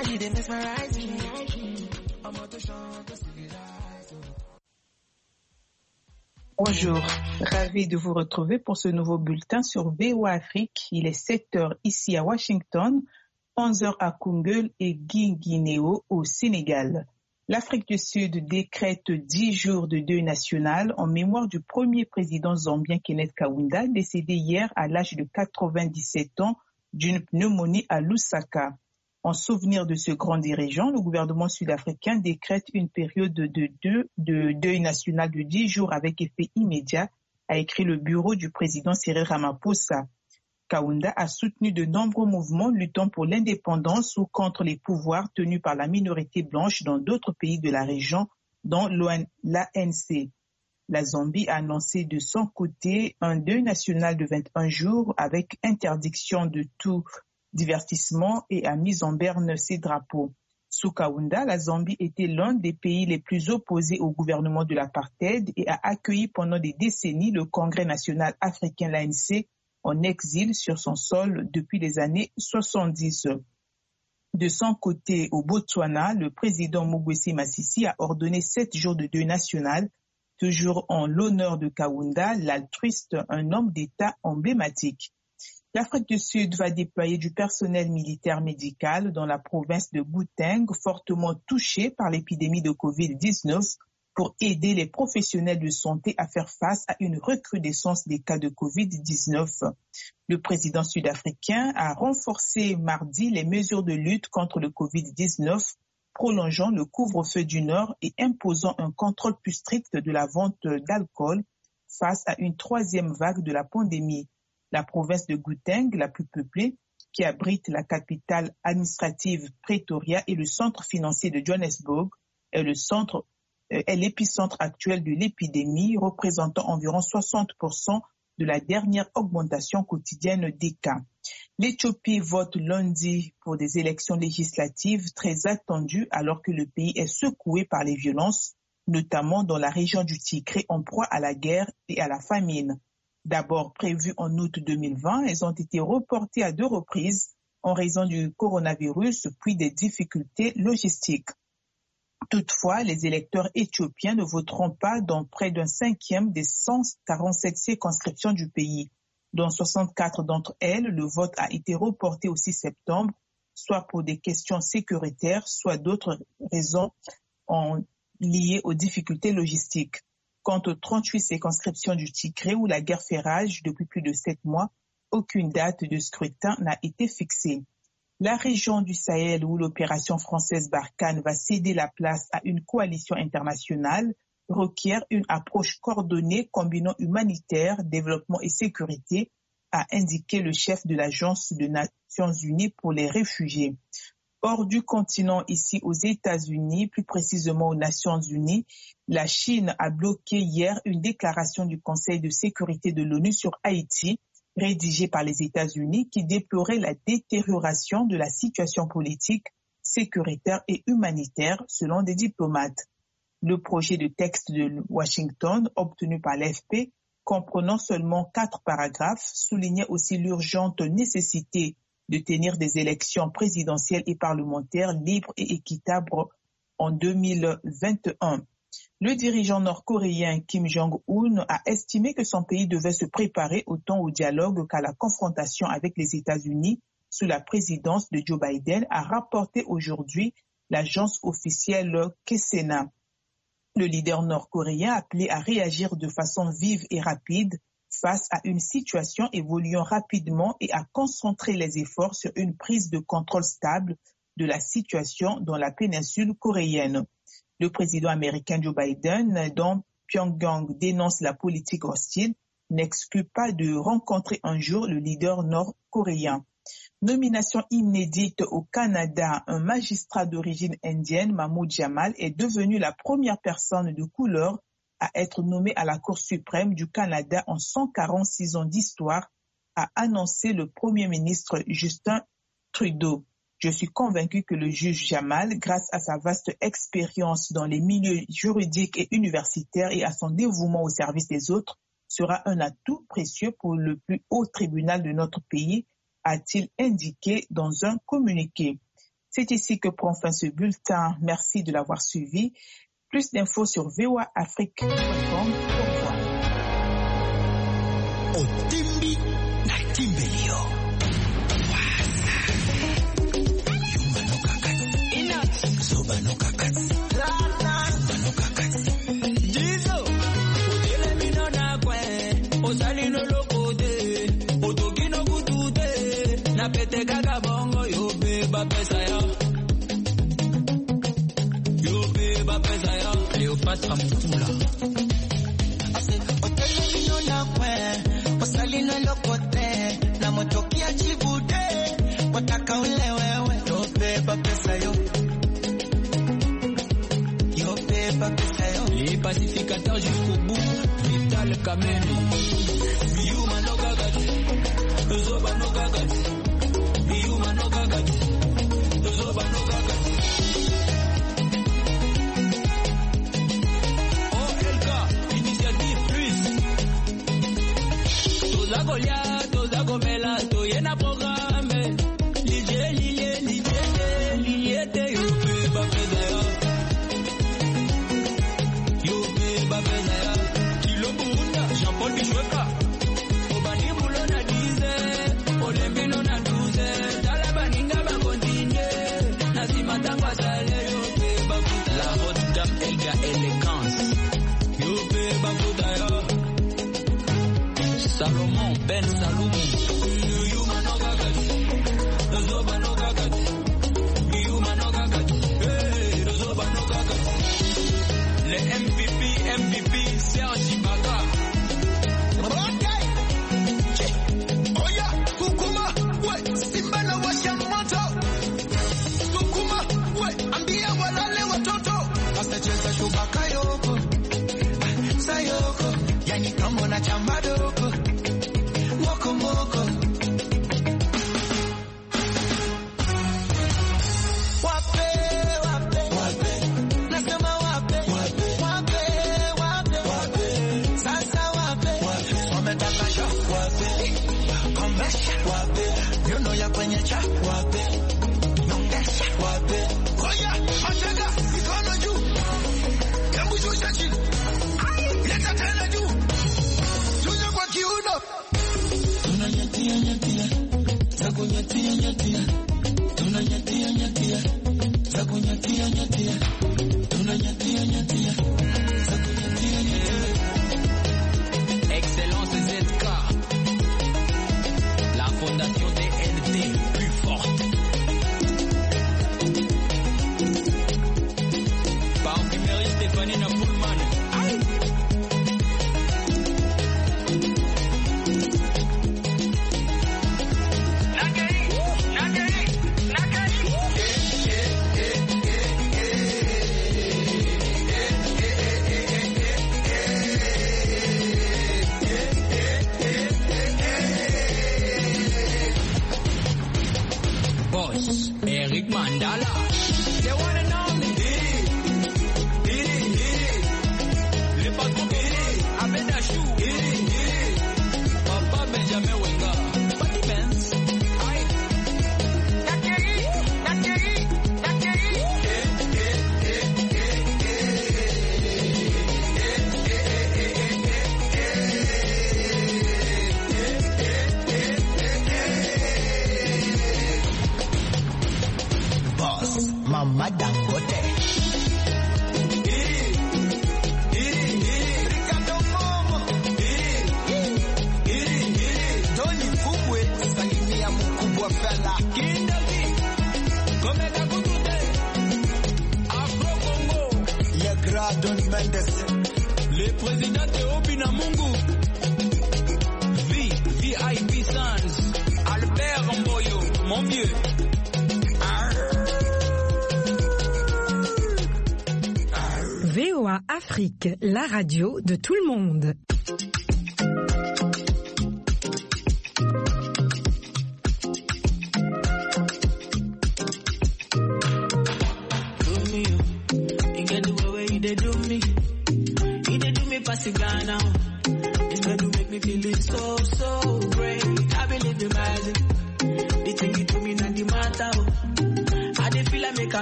Bonjour, ravi de vous retrouver pour ce nouveau bulletin sur VOA Afrique. Il est 7h ici à Washington, 11h à Koungheul et Guinguinéo au Sénégal. L'Afrique du Sud décrète 10 jours de deuil national en mémoire du premier président zambien Kenneth Kaunda, décédé hier à l'âge de 97 ans d'une pneumonie à Lusaka. En souvenir de ce grand dirigeant, le gouvernement sud-africain décrète une période de deuil national de 10 jours avec effet immédiat, a écrit le bureau du président Cyril Ramaphosa. Kaunda a soutenu de nombreux mouvements luttant pour l'indépendance ou contre les pouvoirs tenus par la minorité blanche dans d'autres pays de la région, dont l'ANC. La Zambie a annoncé de son côté un deuil national de 21 jours avec interdiction de tout divertissement et a mis en berne ses drapeaux. Sous Kaunda, la Zambie était l'un des pays les plus opposés au gouvernement de l'apartheid et a accueilli pendant des décennies le Congrès national africain, l'ANC, en exil sur son sol depuis les années 70. De son côté, au Botswana, le président Mokgweetsi Masisi a ordonné 7 jours de deuil national, toujours en l'honneur de Kaunda, l'altruiste, un homme d'État emblématique. L'Afrique du Sud va déployer du personnel militaire médical dans la province de Gauteng, fortement touchée par l'épidémie de Covid-19, pour aider les professionnels de santé à faire face à une recrudescence des cas de Covid-19. Le président sud-africain a renforcé mardi les mesures de lutte contre le Covid-19, prolongeant le couvre-feu du Nord et imposant un contrôle plus strict de la vente d'alcool face à une troisième vague de la pandémie. La province de Gauteng, la plus peuplée, qui abrite la capitale administrative Pretoria et le centre financier de Johannesburg, est l'épicentre actuel de l'épidémie, représentant environ 60% de la dernière augmentation quotidienne des cas. L'Éthiopie vote lundi pour des élections législatives très attendues alors que le pays est secoué par les violences, notamment dans la région du Tigré en proie à la guerre et à la famine. D'abord prévues en août 2020, elles ont été reportées à 2 reprises en raison du coronavirus puis des difficultés logistiques. Toutefois, les électeurs éthiopiens ne voteront pas dans près d'un cinquième des 147 circonscriptions du pays. Dans 64 d'entre elles, le vote a été reporté au 6 septembre, soit pour des questions sécuritaires, soit d'autres raisons liées aux difficultés logistiques. Quant aux 38 circonscriptions du Tigré où la guerre fait rage depuis plus de 7 mois, aucune date de scrutin n'a été fixée. La région du Sahel où l'opération française Barkhane va céder la place à une coalition internationale requiert une approche coordonnée combinant humanitaire, développement et sécurité, a indiqué le chef de l'Agence des Nations Unies pour les réfugiés. Hors du continent, ici aux États-Unis, plus précisément aux Nations Unies, la Chine a bloqué hier une déclaration du Conseil de sécurité de l'ONU sur Haïti, rédigée par les États-Unis, qui déplorait la détérioration de la situation politique, sécuritaire et humanitaire, selon des diplomates. Le projet de texte de Washington, obtenu par l'AFP, comprenant seulement 4 paragraphes, soulignait aussi l'urgente nécessité de tenir des élections présidentielles et parlementaires libres et équitables en 2021. Le dirigeant nord-coréen Kim Jong-un a estimé que son pays devait se préparer autant au dialogue qu'à la confrontation avec les États-Unis sous la présidence de Joe Biden, a rapporté aujourd'hui l'agence officielle KSNA. Le leader nord-coréen a appelé à réagir de façon vive et rapide face à une situation évoluant rapidement et à concentrer les efforts sur une prise de contrôle stable de la situation dans la péninsule coréenne. Le président américain Joe Biden, dont Pyongyang dénonce la politique hostile, n'exclut pas de rencontrer un jour le leader nord-coréen. Nomination inédite au Canada, un magistrat d'origine indienne, Mahmoud Jamal, est devenu la première personne de couleur à être nommé à la Cour suprême du Canada en 146 ans d'histoire, a annoncé le Premier ministre Justin Trudeau. Je suis convaincu que le juge Jamal, grâce à sa vaste expérience dans les milieux juridiques et universitaires et à son dévouement au service des autres, sera un atout précieux pour le plus haut tribunal de notre pays, a-t-il indiqué dans un communiqué. C'est ici que prend fin ce bulletin. Merci de l'avoir suivi. Plus d'infos sur voaafrique.com. Au revoir. Otimbi na Timbelio. Zoba no kakati. Zoba no kakati. Jizo. Odele mino na kwe. Osali no lokote. Otoki no kutute. Na pete kaka bongo. Yo beba pesa ya. Yo beba pesa ya. Cleopatra Mutula. Odele mino na kwe. Osali no lokote. Na motoki ya chibude. Wataka ule wewe. Yo beba pesa yo. Les pacificateurs jusqu'au bout, Vital Kameni. Yuma no gagati, Zoba no gagati. Yuma no gagati, Zoba no gagati. OLK, initiative plus. Toza Golia, Toza Gomela, Toyena programme. Lilie, te yupe bapedaya. Jean-Paul Bichweka, Obani Boulon a 10, Olembino na 12, Talabaninga va continuer, Nazima Tangwa Sale, Yope Bakuta, la haute dame Elga Élégance, Yope Bakuta, Salomon Ben Salomon, Yuma no Gagati, Zoba no Gagati, Yuma no Gagati, Zoba no Gagati, les MVP, Serge Baga. Na chamadoko moko moko wape nasema wape sasa wape wametaka sha wape komesha wape yono ya kwenye cha wape nyongesha wape koya matega mikono juu hebu shusha chini leta tena juu Tunanyatia, zakunyatia, tunanyatia, zakunyatia, tunanyatia, zakunyatia. Excellence ZK, la fondation DNT, plus forte. Parfumerie Stéphanie Napoulman. Eric Mandala, they wanna know me. Le patron Abeda Chou, Papa Benjamin Wenga, Patty Benz, Nakeri. Mama Dangote. Ricardo Momo. Tony Kubwe. Salimia mkubwa fella. Kindaki, Komena Kutute, Afro Congo, Le Grand Don Mendes. le président Théobi Namungu, VIP Sans, Albert Mboyo, mon vieux. VOA Afrique, la radio de tout le monde. It's going to make me feel so great. I believe in magic. The thing you do me not the matter. I make